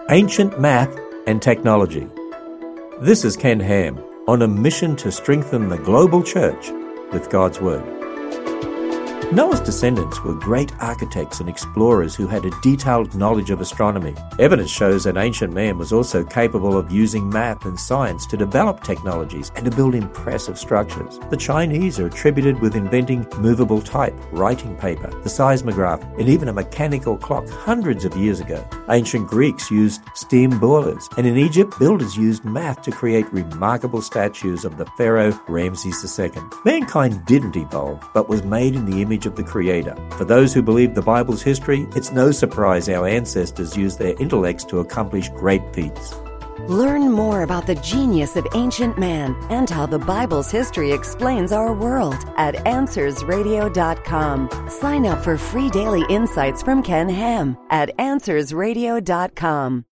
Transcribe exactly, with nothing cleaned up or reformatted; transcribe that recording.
Ancient Math and Technology. This is Ken Ham on a mission to strengthen the global church with God's Word. Noah's descendants were great architects and explorers who had a detailed knowledge of astronomy. Evidence shows that ancient man was also capable of using math and science to develop technologies and to build impressive structures. The Chinese are attributed with inventing movable type, writing paper, the seismograph, and even a mechanical clock hundreds of years ago. Ancient Greeks used steam boilers, and in Egypt, builders used math to create remarkable statues of the pharaoh Ramses the Second. Mankind didn't evolve, but was made in the image of the Creator. For those who believe the Bible's history, it's no surprise our ancestors used their intellects to accomplish great feats. Learn more about the genius of ancient man and how the Bible's history explains our world at answers radio dot com. Sign up for free daily insights from Ken Ham at answers radio dot com.